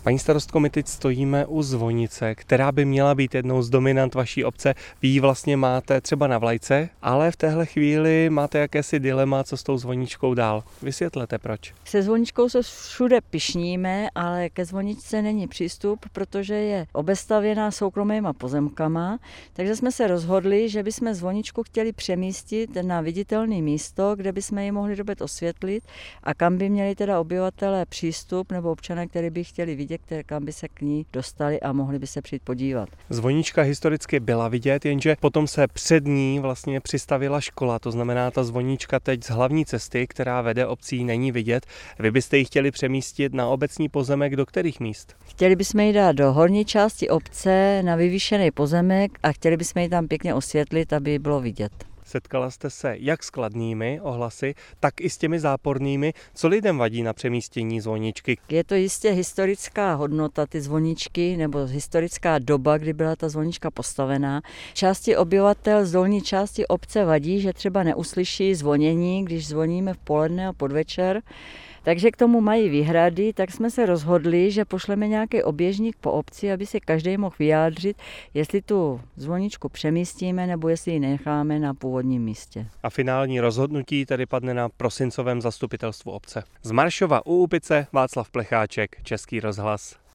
Paní starostko, my teď stojíme u zvonice, která by měla být jednou z dominant vaší obce. Vy ji vlastně máte třeba na vlajce, ale v téhle chvíli máte jakési dilema, co s tou zvoničkou dál. Vysvětlete proč. Se zvoničkou se všude pyšníme, ale ke zvoničce není přístup, protože je obestavěná soukromýma pozemkama, takže jsme se rozhodli, že bychom zvoničku chtěli přemístit na viditelné místo, kde bychom ji mohli dobře osvětlit a kam by měli teda obyvatelé přístup nebo občané, kteří by chtěli vidět, kam by se k ní dostali a mohli by se přijít podívat. Zvonička historicky byla vidět, jenže potom se před ní vlastně přistavila škola, to znamená ta zvonička teď z hlavní cesty, která vede obcí, není vidět. Vy byste ji chtěli přemístit na obecní pozemek do kterých míst? Chtěli bychom ji dát do horní části obce na vyvýšený pozemek a chtěli bychom ji tam pěkně osvětlit, aby ji bylo vidět. Setkala jste se jak s kladnými ohlasy, tak i s těmi zápornými. Co lidem vadí na přemístění zvoničky? Je to jistě historická hodnota ty zvoničky nebo historická doba, kdy byla ta zvonička postavená. Části obyvatel z dolní části obce vadí, že třeba neuslyší zvonění, když zvoníme v poledne a podvečer. Takže k tomu mají výhrady, tak jsme se rozhodli, že pošleme nějaký oběžník po obci, aby si každý mohl vyjádřit, jestli tu zvoničku přemístíme nebo jestli ji necháme na původním místě. A finální rozhodnutí tedy padne na prosincovém zastupitelstvu obce. Z Maršova u Úpice Václav Plecháček, Český rozhlas.